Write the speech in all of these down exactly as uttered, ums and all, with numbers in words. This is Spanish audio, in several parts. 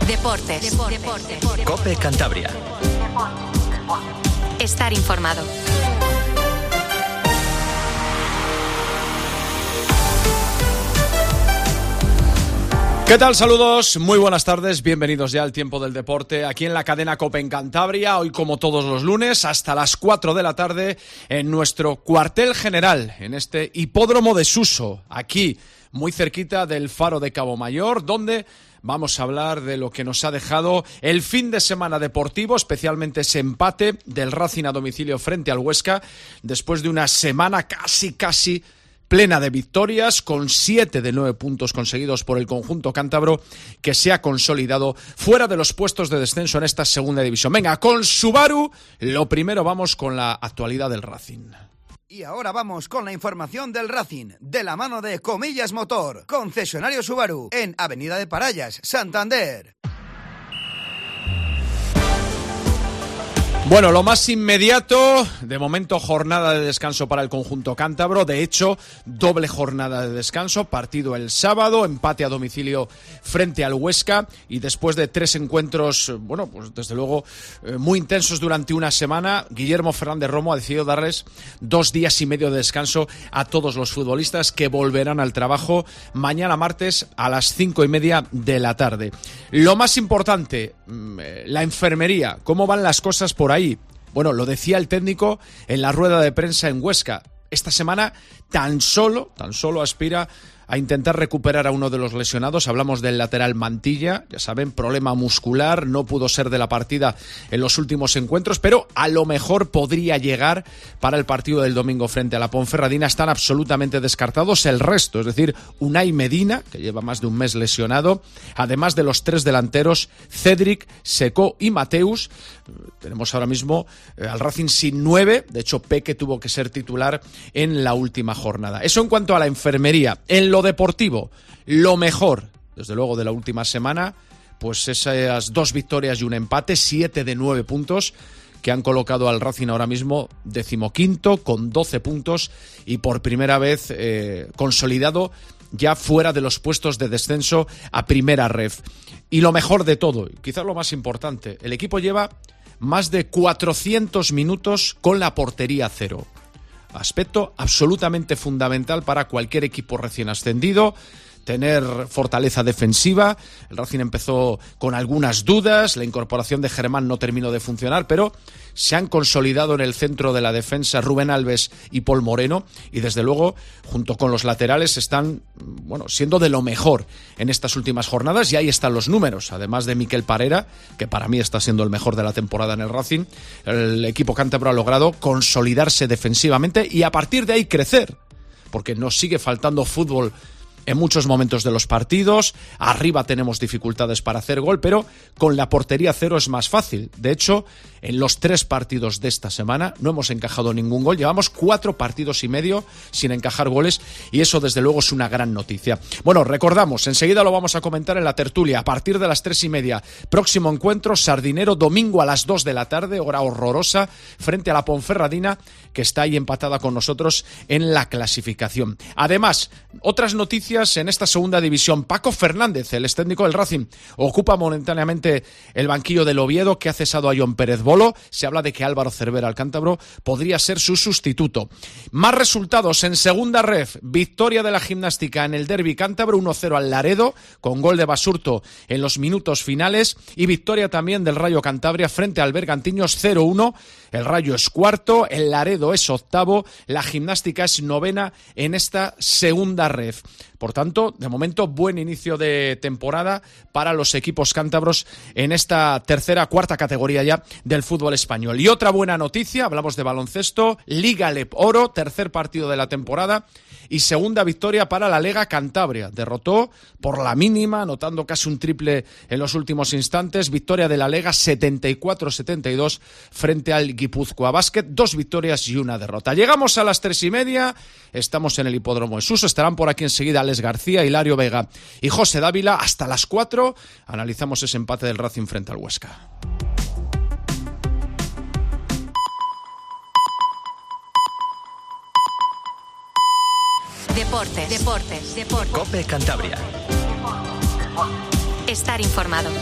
Deportes. Deportes. Deportes. COPE Cantabria. Estar informado. ¿Qué tal? Saludos, muy buenas tardes, bienvenidos ya al tiempo del deporte aquí en la cadena COPE en Cantabria, hoy como todos los lunes hasta las cuatro de la tarde en nuestro cuartel general, en este hipódromo de Suso, aquí muy cerquita del Faro de Cabo Mayor, donde vamos a hablar de lo que nos ha dejado el fin de semana deportivo, especialmente ese empate del Racing a domicilio frente al Huesca, después de una semana casi, casi plena de victorias, con siete de nueve puntos conseguidos por el conjunto cántabro, que se ha consolidado fuera de los puestos de descenso en esta segunda división. Venga, con Subaru, lo primero vamos con la actualidad del Racing. Y ahora vamos con la información del Racing, de la mano de Comillas Motor, concesionario Subaru, en Avenida de Parayas, Santander. Bueno, lo más inmediato, de momento jornada de descanso para el conjunto cántabro, de hecho, doble jornada de descanso, partido el sábado, empate a domicilio frente al Huesca y después de tres encuentros, bueno, pues desde luego eh, muy intensos durante una semana, Guillermo Fernández Romo ha decidido darles dos días y medio de descanso a todos los futbolistas que volverán al trabajo mañana martes a las cinco y media de la tarde. Lo más importante, la enfermería, ¿cómo van las cosas por ahí? Bueno, lo decía el técnico en la rueda de prensa en Huesca. Esta semana tan solo, tan solo aspira a intentar recuperar a uno de los lesionados. Hablamos del lateral Mantilla, ya saben, problema muscular, no pudo ser de la partida en los últimos encuentros, pero a lo mejor podría llegar para el partido del domingo frente a la Ponferradina. Están absolutamente descartados el resto, es decir, Unai Medina, que lleva más de un mes lesionado, además de los tres delanteros, Cedric, Secó y Mateus. Tenemos ahora mismo eh, al Racing sin nueve, de hecho Peque tuvo que ser titular en la última jornada. Eso en cuanto a la enfermería. En lo deportivo, lo mejor, desde luego, de la última semana, pues esas dos victorias y un empate, siete de nueve puntos, que han colocado al Racing ahora mismo decimoquinto con doce puntos y por primera vez eh, consolidado ya fuera de los puestos de descenso a primera ref. Y lo mejor de todo, quizás lo más importante, el equipo lleva más de cuatrocientos minutos con la portería a cero. Aspecto absolutamente fundamental para cualquier equipo recién ascendido, tener fortaleza defensiva. El Racing empezó con algunas dudas, la incorporación de Germán no terminó de funcionar, pero se han consolidado en el centro de la defensa Rubén Alves y Paul Moreno, y desde luego, junto con los laterales, están bueno, siendo de lo mejor en estas últimas jornadas, y ahí están los números. Además de Miquel Parera, que para mí está siendo el mejor de la temporada en el Racing, el equipo cántabro ha logrado consolidarse defensivamente y a partir de ahí crecer, porque nos sigue faltando fútbol en muchos momentos de los partidos. Arriba tenemos dificultades para hacer gol, pero con la portería cero es más fácil. De hecho, en los tres partidos de esta semana no hemos encajado ningún gol. Llevamos cuatro partidos y medio sin encajar goles y eso desde luego es una gran noticia. Bueno, recordamos, enseguida lo vamos a comentar en la tertulia, a partir de las tres y media. Próximo encuentro, Sardinero, domingo a las dos de la tarde, hora horrorosa, frente a la Ponferradina, que está ahí empatada con nosotros en la clasificación. Además, otras noticias en esta segunda división. Paco Fernández, el extécnico del Racing, ocupa momentáneamente el banquillo del Oviedo, que ha cesado a John Pérez Bolo. Se habla de que Álvaro Cervera, el cántabro, podría ser su sustituto. Más resultados en segunda ref. Victoria de la Gimnástica en el derbi cántabro, uno cero al Laredo, con gol de Basurto en los minutos finales, y victoria también del Rayo Cantabria frente al Bergantiños cero uno. El Rayo es cuarto, el Laredo es octavo, la Gimnástica es novena en esta segunda ref. Por tanto, de momento, buen inicio de temporada para los equipos cántabros en esta tercera, cuarta categoría ya del fútbol español. Y otra buena noticia, hablamos de baloncesto, Liga Lep Oro, tercer partido de la temporada y segunda victoria para la Lega Cantabria. Derrotó por la mínima, anotando casi un triple en los últimos instantes. Victoria de la Lega setenta y cuatro setenta y dos frente al Guipúzcoa Basket. Dos victorias y una derrota. Llegamos a las tres y media. Estamos en el hipódromo de Suso. Estarán por aquí enseguida Alex García, Hilario Vega y José Dávila. Hasta las cuatro analizamos ese empate del Racing frente al Huesca. Deportes, deportes, deportes. COPE Cantabria. estar informado.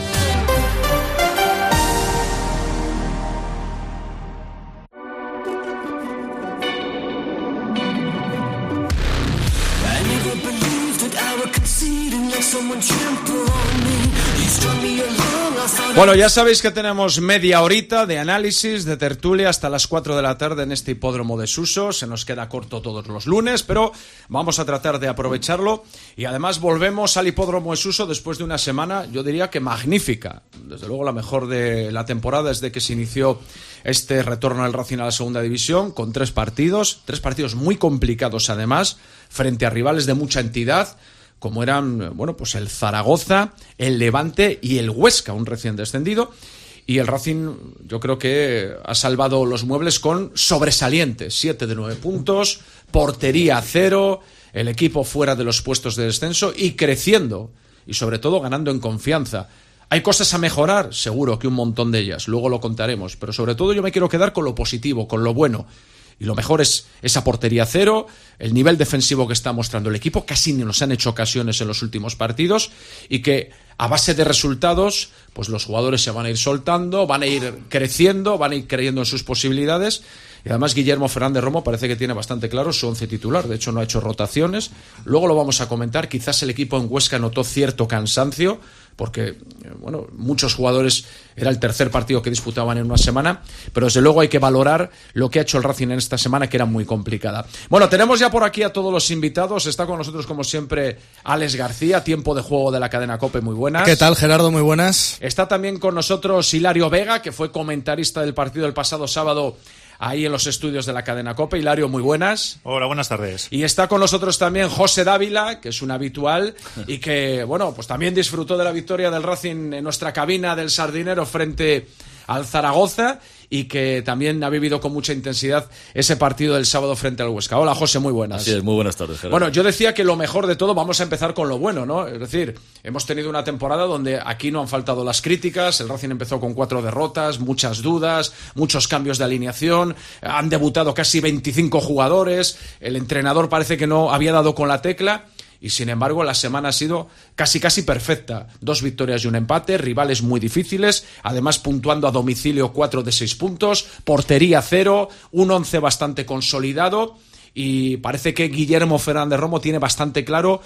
Bueno, ya sabéis que tenemos media horita de análisis, de tertulia hasta las cuatro de la tarde en este hipódromo de Suso. Se nos queda corto todos los lunes, pero vamos a tratar de aprovecharlo. Y además volvemos al hipódromo de Suso después de una semana, yo diría que magnífica. Desde luego la mejor de la temporada desde que se inició este retorno del Racing a la segunda división, con tres partidos, tres partidos muy complicados además, frente a rivales de mucha entidad, como eran, bueno, pues el Zaragoza, el Levante y el Huesca, un recién descendido. Y el Racing, yo creo que ha salvado los muebles con sobresalientes, siete de nueve puntos, portería cero, el equipo fuera de los puestos de descenso y creciendo, y sobre todo ganando en confianza. ¿Hay cosas a mejorar? Seguro que un montón de ellas, luego lo contaremos, pero sobre todo yo me quiero quedar con lo positivo, con lo bueno. Y lo mejor es esa portería cero, el nivel defensivo que está mostrando el equipo, casi ni nos han hecho ocasiones en los últimos partidos, y que a base de resultados, pues los jugadores se van a ir soltando, van a ir creciendo, van a ir creyendo en sus posibilidades. Y además Guillermo Fernández Romo parece que tiene bastante claro su once titular, de hecho no ha hecho rotaciones. Luego lo vamos a comentar, quizás el equipo en Huesca notó cierto cansancio, porque bueno, muchos jugadores, era el tercer partido que disputaban en una semana, pero desde luego hay que valorar lo que ha hecho el Racing en esta semana, que era muy complicada. Bueno, tenemos ya por aquí a todos los invitados. Está con nosotros como siempre Alex García, tiempo de juego de la cadena COPE, muy buenas. ¿Qué tal, Gerardo? Muy buenas. Está también con nosotros Hilario Vega, que fue comentarista del partido el pasado sábado ahí en los estudios de la cadena COPE. Hilario, muy buenas. Hola, buenas tardes. Y está con nosotros también José Dávila, que es un habitual y que, bueno, pues también disfrutó de la victoria del Racing en nuestra cabina del Sardinero frente al Zaragoza, y que también ha vivido con mucha intensidad ese partido del sábado frente al Huesca. Hola, José, muy buenas. Así es, muy buenas tardes, Gerardo. Bueno, yo decía que lo mejor de todo, vamos a empezar con lo bueno, ¿no? Es decir, hemos tenido una temporada donde aquí no han faltado las críticas. El Racing empezó con cuatro derrotas, muchas dudas, muchos cambios de alineación, han debutado casi veinticinco jugadores, el entrenador parece que no había dado con la tecla. Y sin embargo la semana ha sido casi casi perfecta. Dos victorias y un empate, rivales muy difíciles, además puntuando a domicilio cuatro de seis puntos, portería cero, un once bastante consolidado, y parece que Guillermo Fernández Romo tiene bastante claro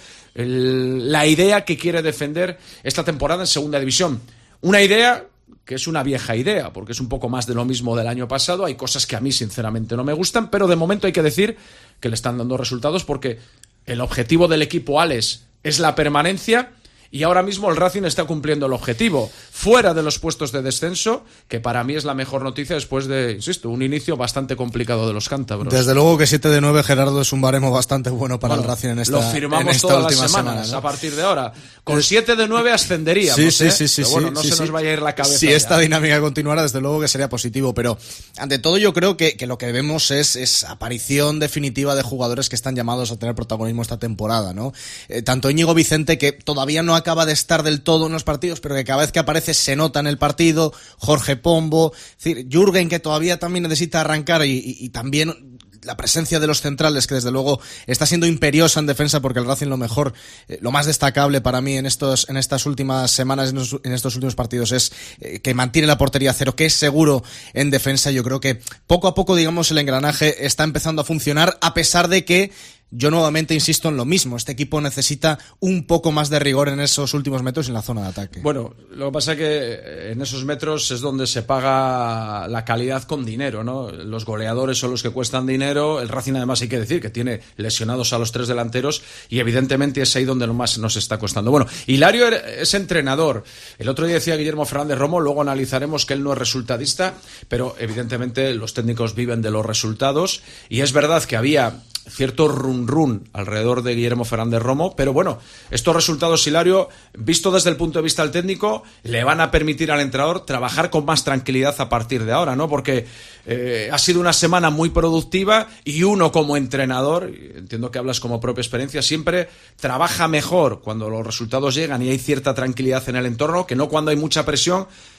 el, la idea que quiere defender esta temporada en segunda división. Una idea que es una vieja idea, porque es un poco más de lo mismo del año pasado. Hay cosas que a mí sinceramente no me gustan, pero de momento hay que decir que le están dando resultados, porque el objetivo del equipo Alex es la permanencia, y ahora mismo el Racing está cumpliendo el objetivo, fuera de los puestos de descenso, que para mí es la mejor noticia después de, insisto, un inicio bastante complicado de los cántabros. Desde luego que siete de nueve, Gerardo, es un baremo bastante bueno para bueno, el Racing en esta, lo firmamos en esta todas última las semanas, semana, ¿no? A partir de ahora. Con siete de nueve ascenderíamos, sí, sí, ¿eh? sí, sí, pero bueno, no sí, se sí. nos vaya a ir la cabeza. Si ya. esta dinámica continuara, desde luego que sería positivo, pero ante todo yo creo que, que lo que vemos es, es aparición definitiva de jugadores que están llamados a tener protagonismo esta temporada, ¿no? Eh, tanto Íñigo Vicente, que todavía no acaba de estar del todo en los partidos, pero que cada vez que aparece se nota en el partido, Jorge Pombo, es decir, Jürgen, que todavía también necesita arrancar, y, y, y también la presencia de los centrales, que desde luego está siendo imperiosa en defensa, porque el Racing lo mejor, eh, lo más destacable para mí en estos en estas últimas semanas, en, los, en estos últimos partidos, es eh, que mantiene la portería cero, que es seguro en defensa. Yo creo que poco a poco, digamos, el engranaje está empezando a funcionar, a pesar de que yo nuevamente insisto en lo mismo. Este equipo necesita un poco más de rigor en esos últimos metros y en la zona de ataque. Bueno, lo que pasa es que en esos metros es donde se paga la calidad con dinero, ¿no? Los goleadores son los que cuestan dinero. El Racing, además, hay que decir que tiene lesionados a los tres delanteros, y evidentemente es ahí donde lo más nos está costando. Bueno, Hilario es entrenador. El otro día decía Guillermo Fernández Romo, luego analizaremos que él no es resultadista, pero evidentemente los técnicos viven de los resultados, y es verdad que había cierto run run alrededor de Guillermo Fernández Romo, pero bueno, estos resultados, Hilario, visto desde el punto de vista del técnico, le van a permitir al entrenador trabajar con más tranquilidad a partir de ahora, ¿no? Porque eh, ha sido una semana muy productiva, y uno como entrenador, entiendo que hablas como propia experiencia, siempre trabaja mejor cuando los resultados llegan y hay cierta tranquilidad en el entorno, que no cuando hay mucha presión,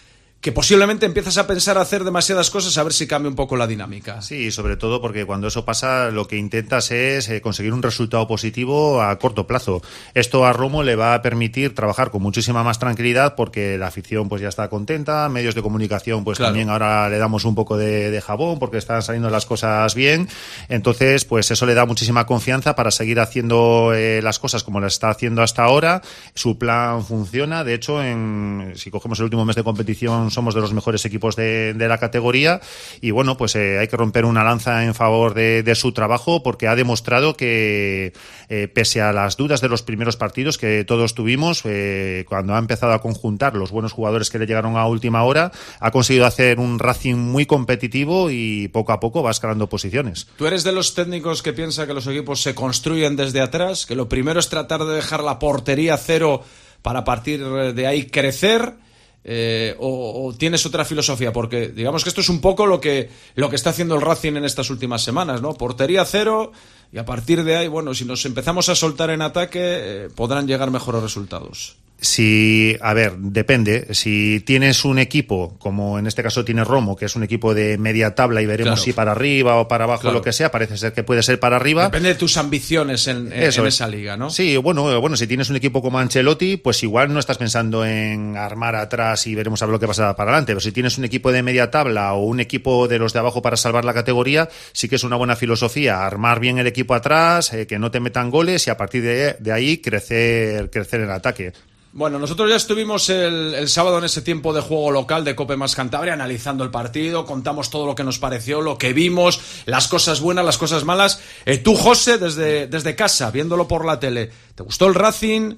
que posiblemente empiezas a pensar a hacer demasiadas cosas a ver si cambia un poco la dinámica. Sí, sobre todo porque cuando eso pasa lo que intentas es eh, conseguir un resultado positivo a corto plazo. Esto a Romo le va a permitir trabajar con muchísima más tranquilidad porque la afición pues ya está contenta, medios de comunicación pues claro. también ahora le damos un poco de, de jabón porque están saliendo las cosas bien, entonces pues eso le da muchísima confianza para seguir haciendo eh, las cosas como las está haciendo hasta ahora. Su plan funciona, de hecho en, si cogemos el último mes de competición somos de los mejores equipos de, de la categoría y bueno, pues eh, hay que romper una lanza en favor de, de su trabajo porque ha demostrado que eh, pese a las dudas de los primeros partidos que todos tuvimos, eh, cuando ha empezado a conjuntar los buenos jugadores que le llegaron a última hora, ha conseguido hacer un Racing muy competitivo y poco a poco va escalando posiciones. ¿Tú eres de los técnicos que piensa que los equipos se construyen desde atrás, que lo primero es tratar de dejar la portería cero para a partir de ahí crecer? Eh, o, o tienes otra filosofía, porque digamos que esto es un poco lo que lo que está haciendo el Racing en estas últimas semanas, ¿no? Portería cero y a partir de ahí, bueno, si nos empezamos a soltar en ataque eh, podrán llegar mejores resultados. Si, a ver, depende. Si tienes un equipo, como en este caso tiene Romo, que es un equipo de media tabla y veremos claro. si para arriba o para abajo, claro. lo que sea, parece ser que puede ser para arriba. Depende de tus ambiciones en, en, en esa liga, ¿no? Sí, bueno, bueno, si tienes un equipo como Ancelotti, pues igual no estás pensando en armar atrás y veremos a ver lo que pasa para adelante. Pero si tienes un equipo de media tabla o un equipo de los de abajo para salvar la categoría, sí que es una buena filosofía armar bien el equipo atrás, eh, que no te metan goles y a partir de, de ahí crecer, crecer en ataque. Bueno, nosotros ya estuvimos el, el sábado en ese tiempo de juego local de Cope Más Cantabria analizando el partido, contamos todo lo que nos pareció, lo que vimos, las cosas buenas, las cosas malas. Eh, tú, José, desde, desde casa, viéndolo por la tele, ¿te gustó el Racing?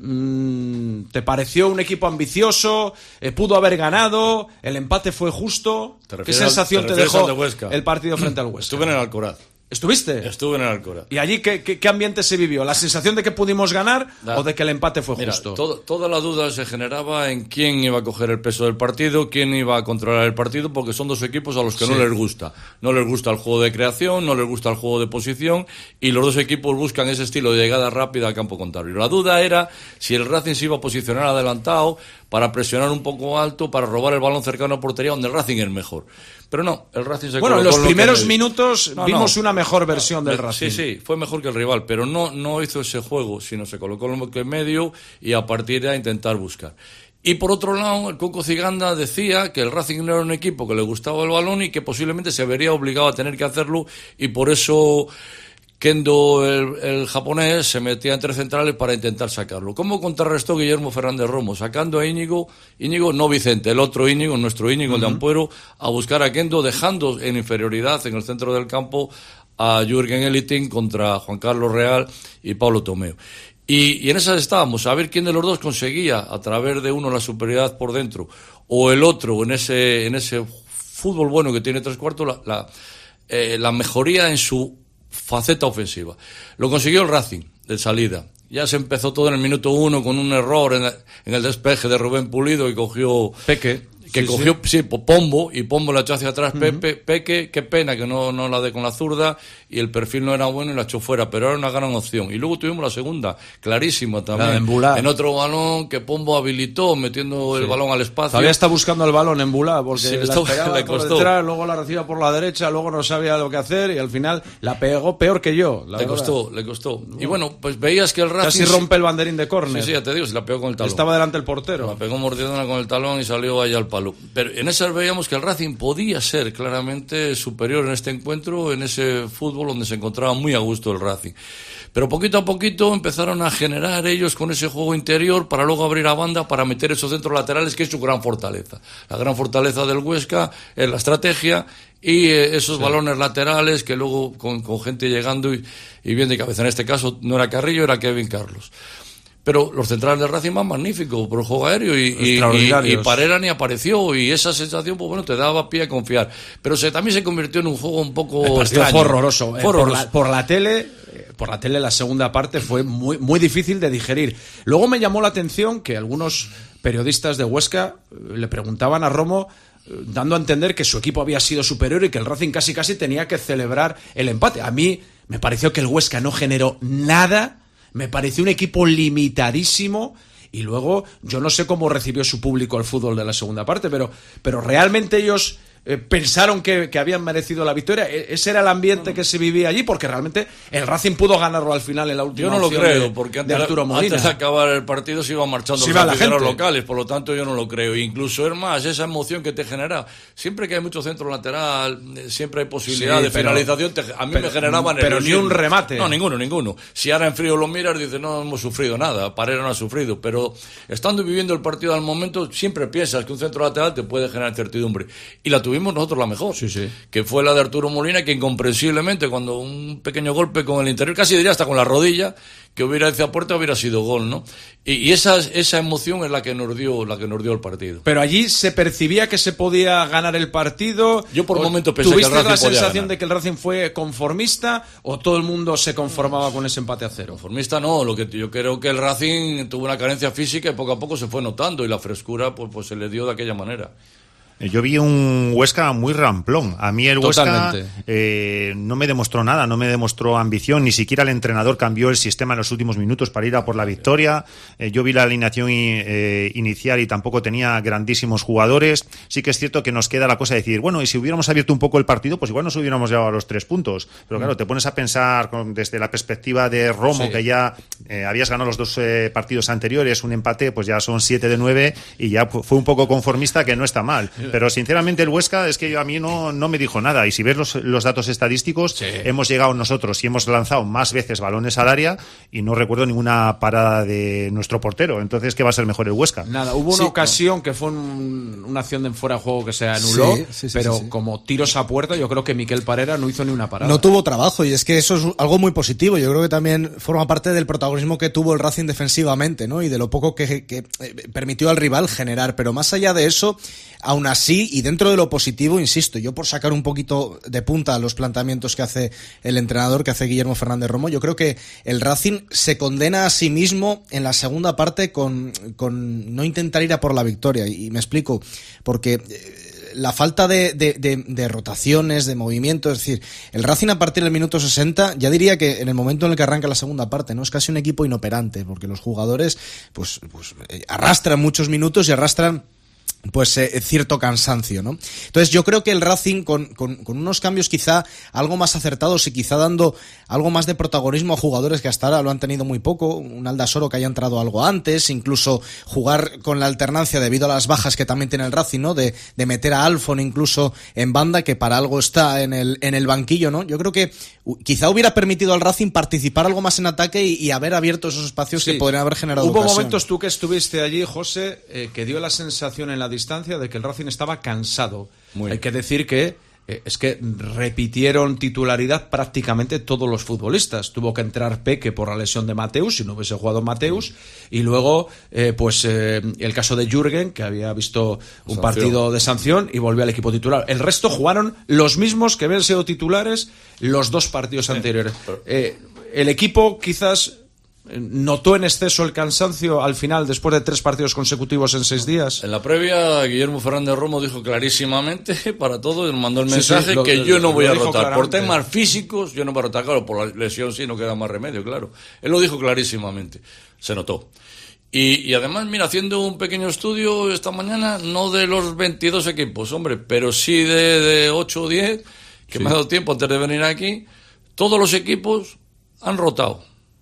Mm, ¿te pareció un equipo ambicioso? Eh, ¿Pudo haber ganado? ¿El empate fue justo? ¿Te ¿Qué sensación al, te, te dejó de el partido frente al Huesca? Estuve en el Alcoraz. ¿Estuviste? Estuve en el Alcoraz. ¿Y allí qué, qué, qué ambiente se vivió? ¿La sensación de que pudimos ganar da. o de que el empate fue Mira, justo? Todo, toda la duda se generaba en quién iba a coger el peso del partido, quién iba a controlar el partido, porque son dos equipos a los que sí. no les gusta. No les gusta el juego de creación, no les gusta el juego de posición, y los dos equipos buscan ese estilo de llegada rápida al campo contrario. La duda era si el Racing se iba a posicionar adelantado para presionar un poco alto, para robar el balón cercano a portería, donde el Racing es mejor. Pero no, el Racing se Bueno, en los primeros me... minutos no, vimos no. una mejor versión del sí, Racing. Sí, sí, fue mejor que el rival, pero no, no hizo ese juego, sino se colocó en medio y a partir de ahí intentar buscar. Y por otro lado, el Coco Ciganda decía que el Racing no era un equipo que le gustaba el balón y que posiblemente se vería obligado a tener que hacerlo, y por eso Kendo, el, el japonés, se metía entre centrales para intentar sacarlo. ¿Cómo contrarrestó Guillermo Fernández Romo? Sacando a Íñigo, Íñigo, no Vicente, el otro Íñigo, nuestro Íñigo, uh-huh. el de Ampuero, a buscar a Kendo, dejando en inferioridad en el centro del campo a Jürgen Eliting contra Juan Carlos Real y Pablo Tomeo. Y, y en esas estábamos, a ver quién de los dos conseguía, a través de uno la superioridad por dentro, o el otro en ese, en ese fútbol bueno que tiene tres cuartos, la, la, eh, la mejoría en su faceta ofensiva. Lo consiguió el Racing de salida. Ya se empezó todo en el minuto uno con un error en, la, en el despeje de Rubén Pulido y cogió Peque. Que sí, cogió, sí. sí, Pombo, y Pombo la echó hacia atrás, uh-huh. Pepe, Peque, qué pena que no, no la dé con la zurda, y el perfil no era bueno y la echó fuera, pero era una gran opción. Y luego tuvimos la segunda, clarísima también. En Bulá. En otro balón que Pombo habilitó, metiendo sí. el balón al espacio. Todavía está buscando el balón en Bulá, porque sí, la esto, pegaba le por costó. detrás, luego la recibía por la derecha, luego no sabía lo que hacer, y al final la pegó peor que yo. La le verdad. costó, le costó. No. Y bueno, pues veías que el Racing... Casi rompe el banderín de córner. Sí, sí, ya te digo, se la pegó con el talón. Estaba delante el portero. La pegó mordiéndola con el talón y salió allá al palo. Pero en esa veíamos que el Racing podía ser claramente superior en este encuentro, en ese fútbol donde se encontraba muy a gusto el Racing. Pero poquito a poquito empezaron a generar ellos con ese juego interior para luego abrir a banda para meter esos centros laterales, que es su gran fortaleza. La gran fortaleza del Huesca es la estrategia y eh, esos sí. balones laterales que luego con, con gente llegando y, y bien de cabeza. En este caso no era Carrillo, era Kevin Carlos. Pero los centrales del Racing van magníficos por el juego aéreo y, y, y, y Parera ni apareció, y esa sensación, pues bueno, te daba pie a confiar. Pero se, también se convirtió en un juego un poco el extraño. Fue horroroso. Fue eh, horroroso. Por, la, por la tele, por la tele la segunda parte fue muy, muy difícil de digerir. Luego me llamó la atención que algunos periodistas de Huesca le preguntaban a Romo, dando a entender que su equipo había sido superior y que el Racing casi casi tenía que celebrar el empate. A mí me pareció que el Huesca no generó nada. Me pareció un equipo limitadísimo y luego yo no sé cómo recibió su público el fútbol de la segunda parte, pero, pero realmente ellos eh, pensaron que, que habían merecido la victoria. E- ese era el ambiente que se vivía allí, porque realmente el Racing pudo ganarlo al final en la última Yo no lo opción creo, de, porque de antes, Arturo Molina. antes de acabar el partido se iban marchando Se los iba la aficionados gente. locales, por lo tanto yo no lo creo. Incluso es más, esa emoción que te genera, siempre que hay mucho centro lateral, eh, siempre hay posibilidad Sí, de pero- finalización, te- a mí pero- me generaba pero ni nerviosismo. un remate. No, ninguno, ninguno. Si ahora en frío lo miras, dices, no hemos sufrido nada, Parera no ha sufrido, pero estando y viviendo el partido al momento, siempre piensas que un centro lateral te puede generar incertidumbre. Y la tuvimos nosotros la mejor, Sí, sí. que fue la de Arturo Molina, que incomprensiblemente, cuando un pequeño golpe con el interior, casi diría hasta con la rodilla, que hubiera hecho a puerta, hubiera sido gol, ¿no? Y, y esa, esa emoción es la que nos dio, la que nos dio el partido. Pero allí se percibía que se podía ganar el partido. Yo por un ¿O momento pensé que el ¿Tuviste Racing la podía sensación ganar? de que el Racing fue conformista o todo el mundo se conformaba con ese empate a cero? Conformista no, lo que yo creo que el Racing tuvo una carencia física y poco a poco se fue notando y la frescura pues, pues se le dio de aquella manera. Yo vi un Huesca muy ramplón. A mí el Huesca Totalmente. eh, no me demostró nada, no me demostró ambición, ni siquiera el entrenador cambió el sistema en los últimos minutos para ir a por la victoria. Eh, yo vi la alineación eh, inicial y tampoco tenía grandísimos jugadores. Sí que es cierto que nos queda la cosa de decir, bueno, y si hubiéramos abierto un poco el partido, pues igual nos hubiéramos llevado a los tres puntos. Pero claro, te pones a pensar con, desde la perspectiva de Romo, Sí. que ya eh, habías ganado los dos eh, partidos anteriores, un empate, pues ya son siete de nueve y ya fue un poco conformista, que no está mal. Pero sinceramente el Huesca es que yo, a mí no, no me dijo nada. Y si ves los, los datos estadísticos, Sí. hemos llegado nosotros y hemos lanzado más veces balones al área y no recuerdo ninguna parada de nuestro portero. Entonces, ¿qué va a ser mejor el Huesca? Nada, hubo una Sí. ocasión que fue un- una acción de fuera de juego que se anuló, Sí, sí, sí, pero sí, sí. como tiros a puerta, yo creo que Miquel Parera no hizo ni una parada. No tuvo trabajo y es que eso es algo muy positivo. Yo creo que también forma parte del protagonismo que tuvo el Racing defensivamente, ¿no? Y de lo poco que, que eh, permitió al rival generar. Pero más allá de eso, aún así, y dentro de lo positivo, insisto, yo por sacar un poquito de punta a los planteamientos que hace el entrenador, que hace Guillermo Fernández Romo, yo creo que el Racing se condena a sí mismo en la segunda parte con, con no intentar ir a por la victoria. Y me explico, porque eh, la falta de, de, de, de rotaciones, de movimiento, es decir, el Racing a partir del minuto sesenta, ya diría que en el momento en el que arranca la segunda parte, no es casi un equipo inoperante, porque los jugadores pues, pues eh, arrastran muchos minutos y arrastran pues eh, cierto cansancio, ¿no? Entonces yo creo que el Racing con, con, con unos cambios quizá algo más acertados y quizá dando algo más de protagonismo a jugadores que hasta ahora lo han tenido muy poco, un Aldasoro que haya entrado algo antes, incluso jugar con la alternancia debido a las bajas que también tiene el Racing, ¿no? De, de meter a Alfon incluso en banda, que para algo está en el, en el banquillo, ¿no? Yo creo que uh, quizá hubiera permitido al Racing participar algo más en ataque y, y haber abierto esos espacios Sí. que podrían haber generado Hubo ocasión. momentos, tú que estuviste allí, José, eh, que dio la sensación en la distancia de que el Racing estaba cansado. Muy. Hay que decir que eh, es que repitieron titularidad prácticamente todos los futbolistas. Tuvo que entrar Peque por la lesión de Mateus, si no hubiese jugado Mateus, y luego eh, pues eh, el caso de Jürgen, que había visto un Sanción. partido de sanción y volvió al equipo titular. El resto jugaron los mismos que habían sido titulares los dos partidos anteriores. Eh, el equipo quizás ¿notó en exceso el cansancio al final después de tres partidos consecutivos en seis días? En la previa, Guillermo Fernández Romo dijo clarísimamente para todos, nos mandó el Sí, mensaje sí, lo- que yo no lo voy a dijo rotar. Por claramente. temas físicos, yo no voy a rotar. Claro, por la lesión sí, no queda más remedio, claro. Él lo dijo clarísimamente. Se notó. Y, y además, mira, haciendo un pequeño estudio esta mañana, no de los veintidós equipos, hombre, pero sí de, de ocho o diez, que Sí. me ha dado tiempo antes de venir aquí, todos los equipos han rotado.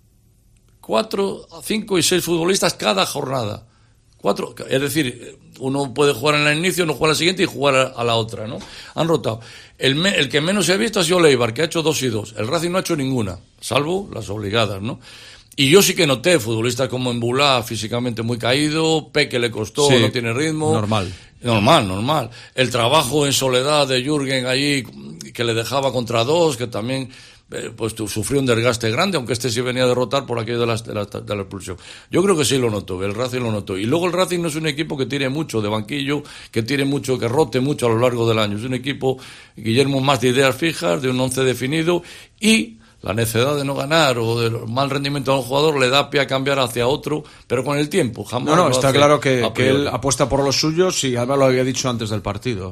Cuatro, cinco y seis futbolistas cada jornada. Cuatro, es decir, uno puede jugar en el inicio, no jugar a la siguiente y jugar a, a la otra, ¿no? Han rotado. El, me, el que menos se ha visto ha sido Leibar, que ha hecho dos y dos. El Racing no ha hecho ninguna, salvo las obligadas, ¿no? Y yo sí que noté futbolistas como Embulá, físicamente muy caído, Peque le costó, Sí, no tiene ritmo. normal. Normal, normal. El trabajo en soledad de Jürgen allí, que le dejaba contra dos, que también eh, pues tu- sufrió un desgaste grande, aunque este sí venía a derrotar por aquello de la, de, la, de la expulsión. Yo creo que sí lo notó, el Racing lo notó. Y luego el Racing no es un equipo que tire mucho de banquillo, que tire mucho, que rote mucho a lo largo del año. Es un equipo, Guillermo, más de ideas fijas, de un once definido, y la necedad de no ganar o del mal rendimiento a un jugador le da pie a cambiar hacia otro, pero con el tiempo, jamás No, no, lo está hace claro que, a que priori. él apuesta por los suyos y además lo había dicho antes del partido.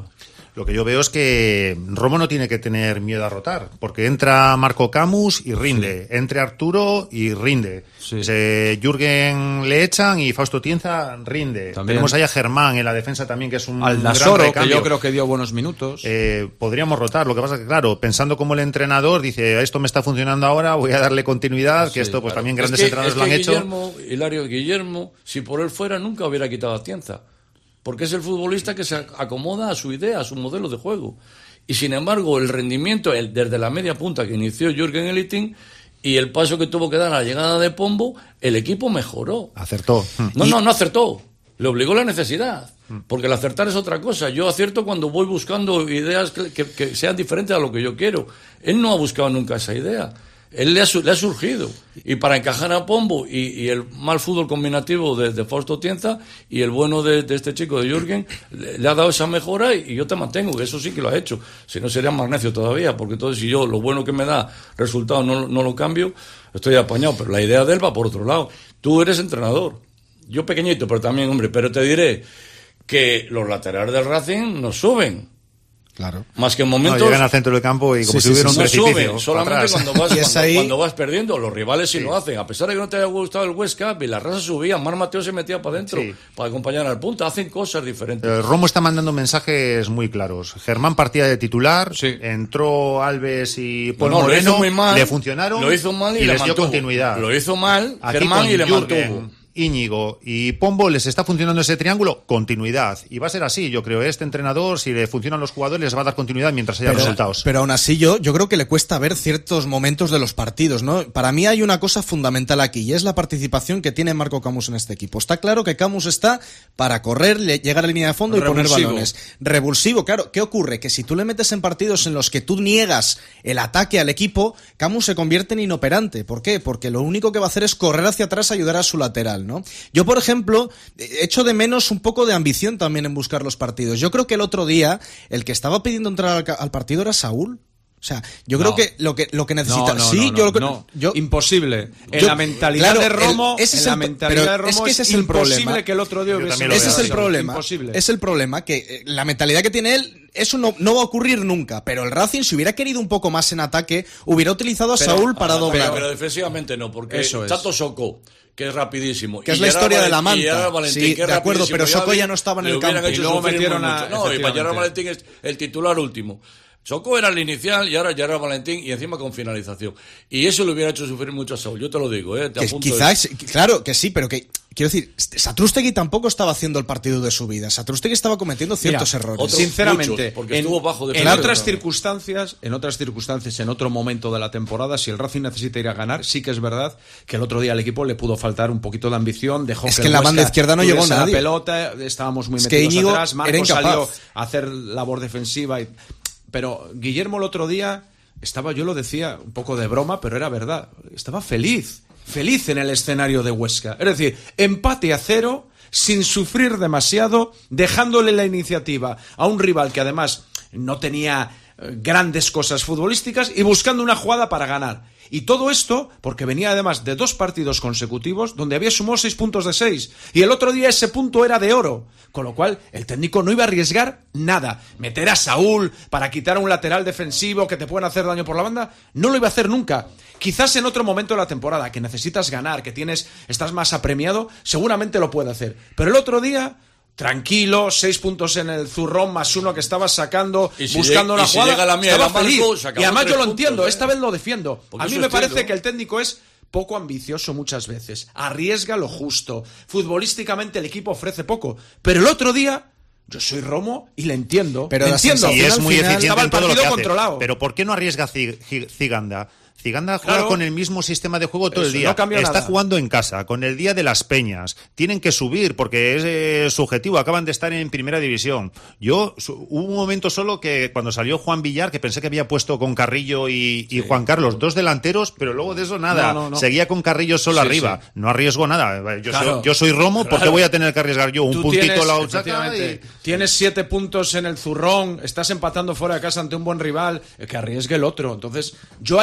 Lo que yo veo es que Romo no tiene que tener miedo a rotar, porque entra Marco Camus y rinde, sí. Entre Arturo y rinde, sí. Se, Jürgen le echan y Fausto Tienza rinde. También. Tenemos ahí a Germán en la defensa también, que es un Aldasoro, gran recambio. Que yo creo que dio buenos minutos. Eh, podríamos rotar, lo que pasa es que, claro, pensando como el entrenador, dice, esto me está funcionando ahora, voy a darle continuidad, sí, que esto pues claro. También grandes es que, entrenadores es que lo han Guillermo, hecho. Hilario Guillermo, si por él fuera, nunca hubiera quitado a Tienza. Porque es el futbolista que se acomoda a su idea, a su modelo de juego. Y sin embargo, el rendimiento, el, desde la media punta que inició Jürgen Elting y el paso que tuvo que dar a la llegada de Pombo, el equipo mejoró. Acertó. No, no, no acertó. Le obligó la necesidad. Porque el acertar es otra cosa. Yo acierto cuando voy buscando ideas que, que, que sean diferentes a lo que yo quiero. Él no ha buscado nunca esa idea. Él le ha, le ha surgido. Y para encajar a Pombo y, y el mal fútbol combinativo de, de Fausto Tienza y el bueno de, de este chico de Jürgen, le, le ha dado esa mejora y, y yo te mantengo, que eso sí que lo ha hecho. Si no, sería más necio todavía, porque entonces si yo lo bueno que me da resultado no, no lo cambio, estoy apañado. Pero la idea de él va por otro lado. Tú eres entrenador. Yo pequeñito, pero también, hombre, pero te diré que los laterales del Racing no suben. Claro. Más que en momentos... No, llegan al centro del campo y como sí, si hubiera sí, un no precipicio. Suben, solamente cuando vas, cuando, ahí... cuando vas perdiendo. Los rivales sí, sí lo hacen. A pesar de que no te haya gustado el Huesca, Vilarrasa subía, Mar Mateo se metía para adentro sí. Para acompañar al punto. Hacen cosas diferentes. El Romo está mandando mensajes muy claros. Germán partía de titular, sí. Entró Alves y Paul no, no, Moreno, lo hizo muy mal, le funcionaron lo hizo mal y, y le les dio mantuvo. Continuidad. Lo hizo mal Aquí Germán y le Jürgen, mantuvo. Íñigo y Pombo les está funcionando ese triángulo, continuidad. Y va a ser así, yo creo. Este entrenador, si le funcionan los jugadores, les va a dar continuidad mientras haya pero, resultados. Pero aún así yo, yo creo que le cuesta ver ciertos momentos de los partidos, ¿no? Para mí hay una cosa fundamental aquí, y es la participación que tiene Marco Camus en este equipo. Está claro que Camus está para correr, llegar a la línea de fondo y Revulsivo. Poner balones. Revulsivo, claro. ¿Qué ocurre? Que si tú le metes en partidos en los que tú niegas el ataque al equipo, Camus se convierte en inoperante. ¿Por qué? Porque lo único que va a hacer es correr hacia atrás a ayudar a su lateral, ¿no? Yo, por ejemplo, echo de menos un poco de ambición también en buscar los partidos. Yo creo que el otro día el que estaba pidiendo entrar al, al partido era Saúl. O sea, yo creo no. que lo que lo que necesita... No, no, sí, no, yo, lo que, no. yo imposible. En yo, la mentalidad claro, de Romo, el, ese en es la el, mentalidad de Romo es, que ese es, es el imposible problema. que el otro día hubiese... Ese es el problema. Imposible. Es el problema que eh, la mentalidad que tiene él, eso no, no va a ocurrir nunca. Pero el Racing, si hubiera querido un poco más en ataque, hubiera utilizado a pero, Saúl para ah, doblar. Pero, pero defensivamente no, porque eso es. Tato Socó, que es rapidísimo. Que es la historia Valentín, de la manta. Valentín, sí, que de acuerdo, pero Socó ya no estaba en el campo. Y luego metieron a... No, y Gerard Valentín es el titular último. Socó era el inicial y ahora Gerard Valentín y encima con finalización. Y eso le hubiera hecho sufrir mucho a Saúl. Yo te lo digo, ¿eh? Te que quizás, de... claro que sí, pero que... Quiero decir, Satrústegui tampoco estaba haciendo el partido de su vida. Satrústegui estaba cometiendo ciertos Mira, errores. Otros, sinceramente, muchos, porque en, estuvo bajo de en claro, otras claro. circunstancias, en otras circunstancias, en otro momento de la temporada, si el Racing necesita ir a ganar, sí que es verdad que el otro día al equipo le pudo faltar un poquito de ambición, dejó es que, que en la banda izquierda no llegó nadie. La pelota, estábamos muy es metidos que Íñigo atrás, Marco era incapaz. Salió a hacer labor defensiva y... Pero Guillermo el otro día estaba, yo lo decía un poco de broma, pero era verdad, estaba feliz. Feliz en el escenario de Huesca. Es decir, empate a cero, sin sufrir demasiado, dejándole la iniciativa a un rival que además no tenía grandes cosas futbolísticas y buscando una jugada para ganar. Y todo esto porque venía además de dos partidos consecutivos donde había sumado seis puntos de seis. Y el otro día ese punto era de oro. Con lo cual el técnico no iba a arriesgar nada. Meter a Saúl para quitar a un lateral defensivo que te pueden hacer daño por la banda, no lo iba a hacer nunca. Quizás en otro momento de la temporada que necesitas ganar, que tienes, estás más apremiado, seguramente lo puede hacer. Pero el otro día... Tranquilo, seis puntos en el zurrón más uno que estabas sacando, si buscando llega, una si jugada. Llega la mía estaba y, la feliz. Marco, Y además yo lo puntos, entiendo, ¿eh? esta vez lo defiendo. Porque a mí me entiendo. parece que el técnico es poco ambicioso muchas veces, arriesga lo justo. Futbolísticamente el equipo ofrece poco, pero el otro día yo soy Romo y le entiendo. Pero le entiendo. Y es muy final, eficiente estaba en el todo lo partido que hace. controlado. Pero ¿por qué no arriesga Ziganda? Ziganda juega Claro. con el mismo sistema de juego todo Eso, el día. no cambia Está nada. jugando en casa, con el día de las peñas. Tienen que subir porque es eh, subjetivo. Acaban de estar en primera división. Yo su, hubo un momento solo que cuando salió Juan Villar, que pensé que había puesto con Carrillo y, y sí. Juan Carlos dos delanteros, pero luego de eso nada. No, no, no. Seguía con Carrillo solo sí, arriba. Sí. No arriesgo nada. Yo, claro. soy, yo soy Romo, ¿por qué voy a tener que arriesgar yo? Un Tú puntito tienes, la ochata y... Tienes siete puntos en el zurrón, estás empatando fuera de casa ante un buen rival, que arriesgue el otro. Entonces, yo ahí esta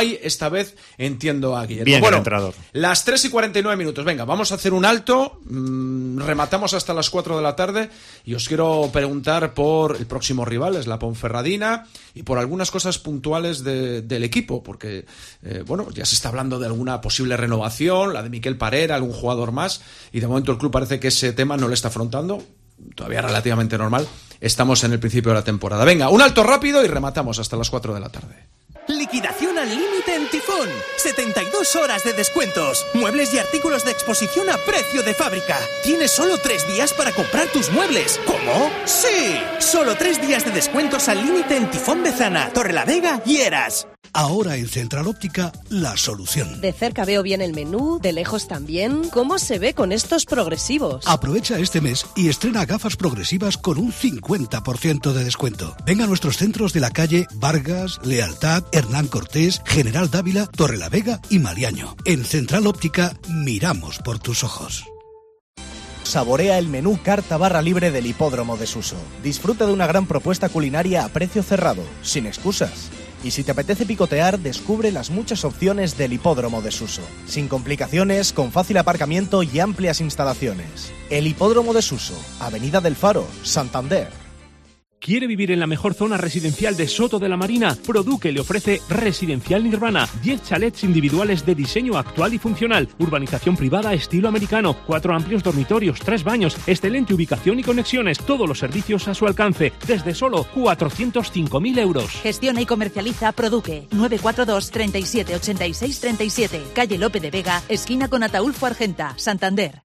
esta vez entiendo a Guillermo. Bien, bueno, el entrenador. Las tres y cuarenta y nueve minutos. Venga, vamos a hacer un alto. Mmm, rematamos hasta las cuatro de la tarde. Y os quiero preguntar por el próximo rival, es la Ponferradina, y por algunas cosas puntuales de, del equipo. Porque, eh, bueno, ya se está hablando de alguna posible renovación, la de Miquel Parera, algún jugador más. Y de momento el club parece que ese tema no le está afrontando. Todavía relativamente normal. Estamos en el principio de la temporada. Venga, un alto rápido y rematamos hasta las cuatro de la tarde. Liquidación al límite en Tifón. setenta y dos horas de descuentos. Muebles y artículos de exposición a precio de fábrica. Tienes solo tres días para comprar tus muebles. ¿Cómo? ¡Sí! Solo tres días de descuentos al límite en Tifón Bezana, Torrelavega y Eras. Ahora en Central Óptica, la solución. De cerca veo bien el menú, de lejos también. ¿Cómo se ve con estos progresivos? Aprovecha este mes y estrena gafas progresivas con un cincuenta por ciento de descuento. Ven a nuestros centros de la calle Vargas, Lealtad, Hernán Cortés, General Dávila, Torrelavega y Maliaño. En Central Óptica, miramos por tus ojos. Saborea el menú carta barra libre del Hipódromo de Suso. Disfruta de una gran propuesta culinaria a precio cerrado, sin excusas. Y si te apetece picotear, descubre las muchas opciones del Hipódromo de Suso. Sin complicaciones, con fácil aparcamiento y amplias instalaciones. El Hipódromo de Suso, Avenida del Faro, Santander. ¿Quiere vivir en la mejor zona residencial de Soto de la Marina? Produque le ofrece Residencial Nirvana, diez chalets individuales de diseño actual y funcional, urbanización privada estilo americano, cuatro amplios dormitorios, tres baños, excelente ubicación y conexiones, todos los servicios a su alcance, desde solo cuatrocientos cinco mil euros. Gestiona y comercializa Produque, nueve cuatro dos, treinta y siete, ochenta y seis, treinta y siete, calle Lope de Vega, esquina con Ataúlfo Argenta, Santander.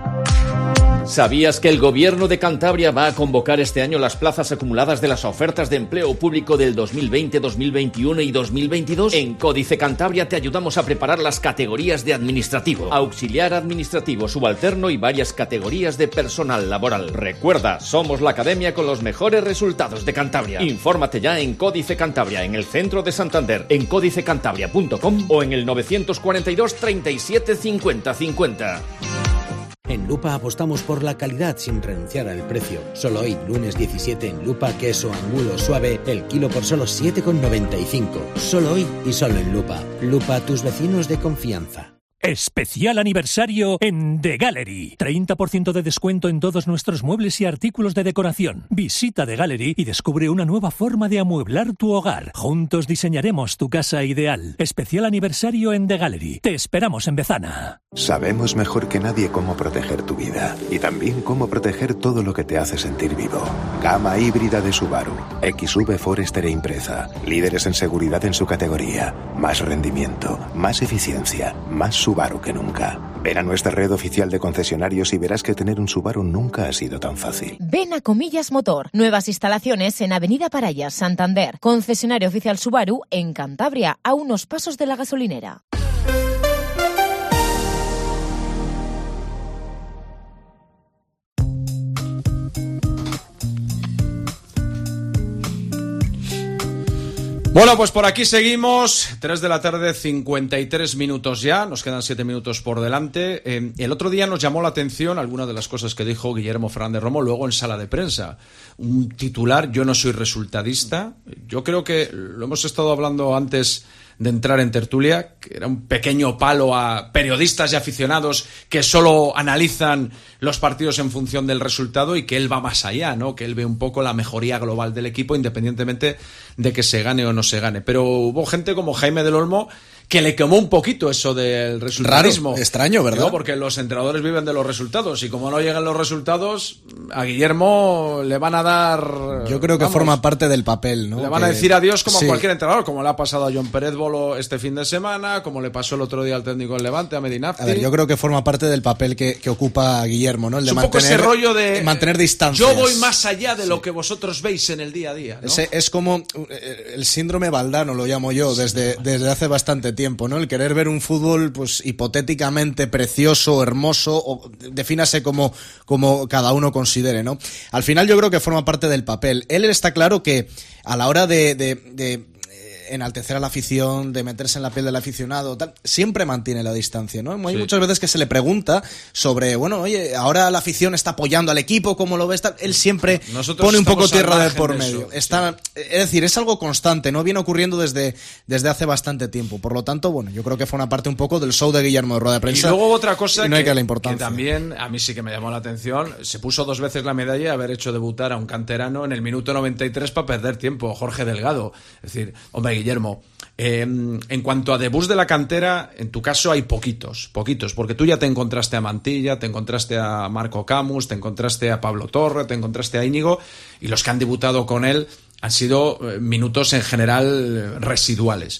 ¿Sabías que el Gobierno de Cantabria va a convocar este año las plazas acumuladas de las ofertas de empleo público del dos mil veinte, dos mil veintiuno y dos mil veintidós? En Códice Cantabria te ayudamos a preparar las categorías de administrativo, auxiliar administrativo, subalterno y varias categorías de personal laboral. Recuerda, somos la academia con los mejores resultados de Cantabria. Infórmate ya en Códice Cantabria, en el centro de Santander, en códice cantabria punto com o en el novecientos cuarenta y dos, treinta y siete, cincuenta, cincuenta. En Lupa apostamos por la calidad sin renunciar al precio. Solo hoy, lunes diecisiete, en Lupa, queso angulo suave, el kilo por solo siete con noventa y cinco. Solo hoy y solo en Lupa. Lupa, tus vecinos de confianza. Especial aniversario en The Gallery. treinta por ciento de descuento en todos nuestros muebles y artículos de decoración. Visita The Gallery y descubre una nueva forma de amueblar tu hogar. Juntos diseñaremos tu casa ideal. Especial aniversario en The Gallery. Te esperamos en Bezana. Sabemos mejor que nadie cómo proteger tu vida y también cómo proteger todo lo que te hace sentir vivo. Gama híbrida de Subaru, X V Forester e Impreza. Líderes en seguridad en su categoría. Más rendimiento, más eficiencia, más Subaru que nunca. Ven a nuestra red oficial de concesionarios y verás que tener un Subaru nunca ha sido tan fácil. Ven a Comillas Motor. Nuevas instalaciones en Avenida Parayas, Santander. Concesionario oficial Subaru en Cantabria, a unos pasos de la gasolinera. Bueno, pues por aquí seguimos, tres de la tarde, cincuenta y tres minutos ya, nos quedan siete minutos por delante. Eh, el otro día nos llamó la atención alguna de las cosas que dijo Guillermo Fernández Romo luego en sala de prensa. Un titular, yo no soy resultadista, yo creo que lo hemos estado hablando antes de entrar en tertulia, que era un pequeño palo a periodistas y aficionados que solo analizan los partidos en función del resultado y que él va más allá, ¿no? Que él ve un poco la mejoría global del equipo independientemente de que se gane o no se gane. Pero hubo gente como Jaime del Olmo que le quemó un poquito eso del resultadismo. Raro, extraño, ¿verdad? ¿No? Porque los entrenadores viven de los resultados y como no llegan los resultados, a Guillermo le van a dar... Yo creo que vamos, forma parte del papel, ¿no? Le van que, a decir adiós como sí. a cualquier entrenador, como le ha pasado a John Pérez Bolo este fin de semana, como le pasó el otro día al técnico del Levante, a Medinafti. A ver, yo creo que forma parte del papel que, que ocupa Guillermo, ¿no? El de es un mantener, poco ese rollo de... mantener distancias. Yo voy más allá de sí. lo que vosotros veis en el día a día, ¿no? Ese es como el síndrome Valdano, lo llamo yo, desde, desde hace bastante tiempo, ¿no? El querer ver un fútbol, pues, hipotéticamente precioso, hermoso, o defínase como, como cada uno considere, ¿no? Al final yo creo que forma parte del papel. Él está claro que a la hora de, de, de enaltecer a la afición, de meterse en la piel del aficionado, tal, siempre mantiene la distancia, ¿no? Hay Sí. muchas veces que se le pregunta sobre, bueno, oye, ahora la afición está apoyando al equipo, ¿cómo lo ves? Tal. Él siempre Nosotros pone un poco estamos al tierra de margen por de medio. eso, Está, es decir, es algo constante, ¿no? Viene ocurriendo desde, desde hace bastante tiempo. Por lo tanto, bueno, yo creo que fue una parte un poco del show de Guillermo de rueda de prensa. Y luego otra cosa y no hay que, que darle que importancia. también a mí sí que me llamó la atención, se puso dos veces la medalla y haber hecho debutar a un canterano en el minuto noventa y tres para perder tiempo, Jorge Delgado. Es decir, hombre, Guillermo, eh, en cuanto a debuts de la cantera, en tu caso hay poquitos, poquitos, porque tú ya te encontraste a Mantilla, te encontraste a Marco Camus, te encontraste a Pablo Torre, te encontraste a Íñigo, y los que han debutado con él han sido eh, minutos en general residuales.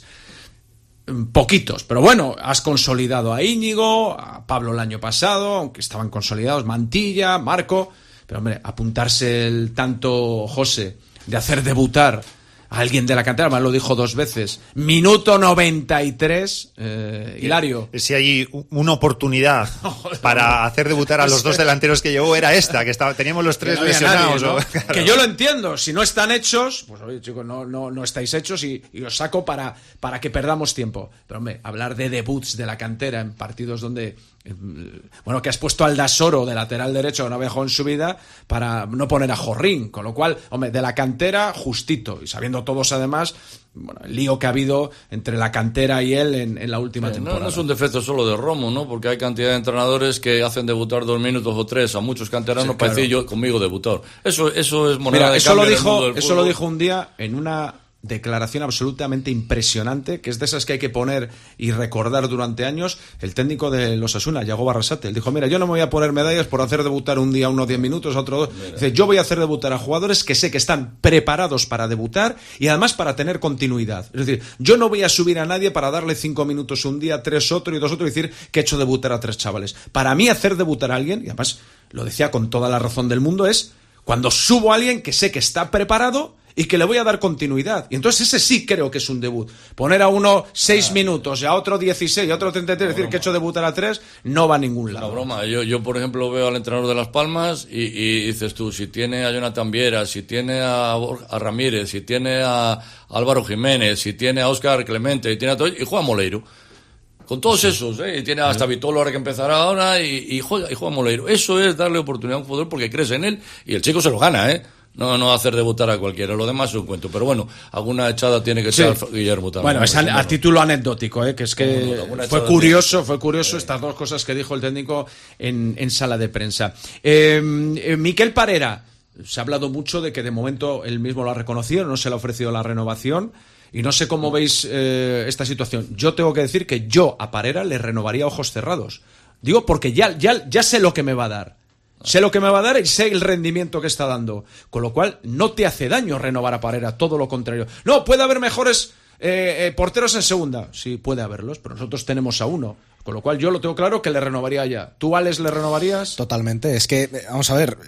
Poquitos, pero bueno, has consolidado a Íñigo, a Pablo el año pasado, aunque estaban consolidados, Mantilla, Marco, pero hombre, apuntarse el tanto José de hacer debutar a alguien de la cantera, más lo dijo dos veces, minuto noventa y tres, eh, Hilario. Si hay una oportunidad para hacer debutar a los dos delanteros que llevó, era esta, que estaba, teníamos los tres Que no había lesionados. nadie, ¿no? ¿no? Claro. Que yo lo entiendo, si no están hechos, pues oye chicos, no, no, no estáis hechos y, y os saco para, para que perdamos tiempo. Pero hombre, hablar de debuts de la cantera en partidos donde, eh, bueno, que has puesto al Dasoro de lateral derecho que no había jugado en su vida para no poner a Jorrín, con lo cual, hombre, de la cantera justito, y sabiendo todos además, bueno, el lío que ha habido entre la cantera y él en, en la última No, temporada. no es un defecto solo de Romo, ¿no? Porque hay cantidad de entrenadores que hacen debutar dos minutos o tres a muchos canteranos Sí, para claro. decir yo conmigo debutar. Eso, eso es moneda Mira, de eso lo cambio en el mundo dijo, del eso lo fútbol. dijo un día en una declaración absolutamente impresionante, que es de esas que hay que poner y recordar durante años, el técnico de los Osasuna, Yago Barrasate. Él dijo, mira, yo no me voy a poner medallas por hacer debutar un día unos diez minutos, a otro dos. Dice, yo voy a hacer debutar a jugadores que sé que están preparados para debutar y además para tener continuidad. Es decir, yo no voy a subir a nadie para darle cinco minutos un día, tres otro y dos otro y decir que he hecho debutar a tres chavales. Para mí hacer debutar a alguien, y además lo decía con toda la razón del mundo, es cuando subo a alguien que sé que está preparado y que le voy a dar continuidad. Y entonces ese sí creo que es un debut. Poner a uno seis minutos y a otro dieciséis y a otro treinta y tres, decir que he hecho debutar a tres, no va a ningún lado. Una broma. Yo, yo, por ejemplo, veo al entrenador de Las Palmas y, y dices tú, si tiene a Jonathan Viera, si tiene a, Borja- a Ramírez, si tiene a Álvaro Jiménez, si tiene a Óscar Clemente, y tiene a todo, y juega Moleiro. Con todos esos, ¿eh? Y tiene hasta Vitolo ahora que empezará ahora y, y, juega, y juega Moleiro. Eso es darle oportunidad a un jugador porque crees en él y el chico se lo gana, ¿eh? No, no hacer debutar a cualquiera. Lo demás es un cuento. Pero bueno, alguna echada tiene que Sí. echar Guillermo también. Bueno, es a, a título anecdótico, ¿eh? Que es que Bueno, alguna fue echada curioso, fue curioso estas dos cosas que dijo el técnico en, en sala de prensa. Eh, eh, Miquel Parera, se ha hablado mucho de que de momento él mismo lo ha reconocido, no se le ha ofrecido la renovación. Y no sé cómo veis eh, esta situación. Yo tengo que decir que yo a Parera le renovaría a ojos cerrados. Digo porque ya, ya, ya sé lo que me va a dar. Sé lo que me va a dar y sé el rendimiento que está dando. Con lo cual, no te hace daño renovar a Parera, todo lo contrario. No, puede haber mejores eh, eh, porteros en segunda. Sí, puede haberlos, pero nosotros tenemos a uno. Con lo cual, yo lo tengo claro que le renovaría ya. ¿Tú, Alex, le renovarías? Totalmente. Es que, vamos a ver,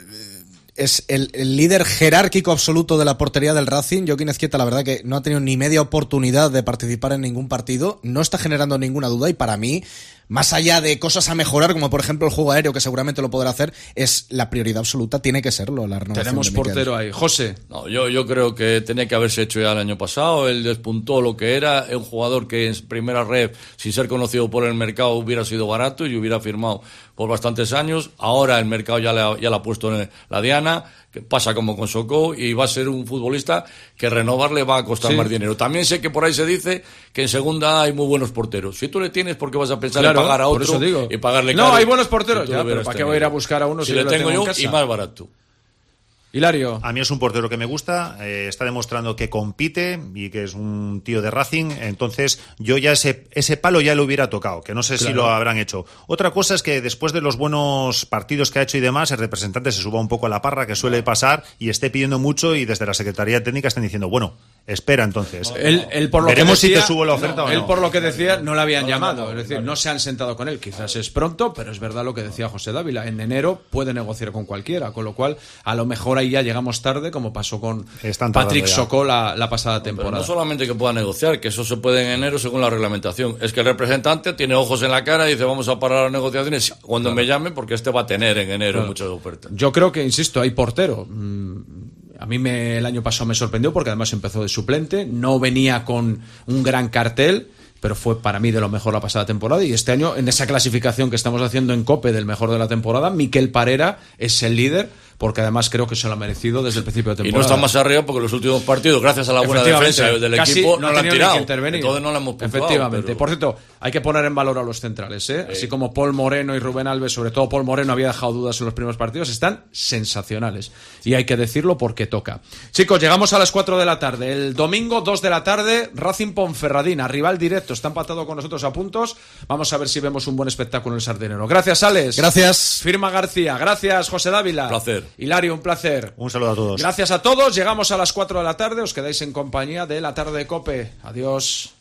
es el, el líder jerárquico absoluto de la portería del Racing. Joaquín Ezquieta, la verdad que no ha tenido ni media oportunidad de participar en ningún partido. No está generando ninguna duda y para mí, más allá de cosas a mejorar, como por ejemplo el juego aéreo, que seguramente lo podrá hacer, es la prioridad absoluta, tiene que serlo la renovación. Tenemos de Miquel. portero ahí. José. No, yo, yo creo que tenía que haberse hecho ya el año pasado. Él despuntó lo que era. Un jugador que en primera red, sin ser conocido por el mercado, hubiera sido barato y hubiera firmado por bastantes años. Ahora el mercado ya le ha, ya le ha puesto en la diana, que pasa como con Socó, y va a ser un futbolista que renovarle va a costar Sí. más dinero. También sé que por ahí se dice que en segunda hay muy buenos porteros. Si tú le tienes, ¿por qué vas a pensar Claro, en pagar a por otro eso digo. y pagarle No, caro? hay buenos porteros. Si tú Ya, lo pero hubieras ¿para qué voy a ir a buscar a uno si si le yo lo tengo tengo en yo casa? y más barato? Hilario. A mí es un portero que me gusta, eh, está demostrando que compite y que es un tío de Racing, entonces yo ya ese, ese palo ya lo hubiera tocado, que no sé Claro. si lo habrán hecho. Otra cosa es que después de los buenos partidos que ha hecho y demás, el representante se suba un poco a la parra, que suele pasar, y esté pidiendo mucho y desde la Secretaría Técnica están diciendo, bueno, espera entonces. Él, él por lo Veremos que decía, si te subo la oferta no, o no. Él por lo que decía no le habían llamado, es decir, no se han sentado con él. Quizás es pronto, pero es verdad lo que decía José Dávila. En enero puede negociar con cualquiera, con lo cual a lo mejor ahí ya llegamos tarde, como pasó con Están Patrick tardando ya. Socó la, la pasada Pero temporada. no solamente que pueda negociar, que eso se puede en enero según la reglamentación. Es que el representante tiene ojos en la cara y dice vamos a parar las negociaciones cuando me llame porque este va a tener en enero Claro. muchas ofertas. Yo creo que, insisto, hay portero. Mm, A mí me, el año pasado me sorprendió porque además empezó de suplente, no venía con un gran cartel, pero fue para mí de lo mejor la pasada temporada, y este año en esa clasificación que estamos haciendo en COPE del mejor de la temporada, Miquel Parera es el líder, porque además creo que se lo ha merecido desde el principio de temporada. Y no está más arriba porque los últimos partidos, gracias a la buena defensa del equipo, no, no lo han tirado. Entonces no lo hemos puntuado. Efectivamente. Pero... Por cierto, hay que poner en valor a los centrales, ¿eh? Sí. Así como Paul Moreno y Rubén Alves, sobre todo Paul Moreno había dejado dudas en los primeros partidos, están sensacionales. Y hay que decirlo porque toca. Chicos, llegamos a las cuatro de la tarde. El domingo, dos de la tarde, Racing Ponferradina, rival directo. Está empatado con nosotros a puntos. Vamos a ver si vemos un buen espectáculo en el Sardinero. Gracias, Alex. Gracias. Firma García. Gracias, José Dávila. Un placer. Hilario, un placer. Un saludo a todos. Gracias a todos. Llegamos a las cuatro de la tarde. Os quedáis en compañía de la tarde de COPE. Adiós.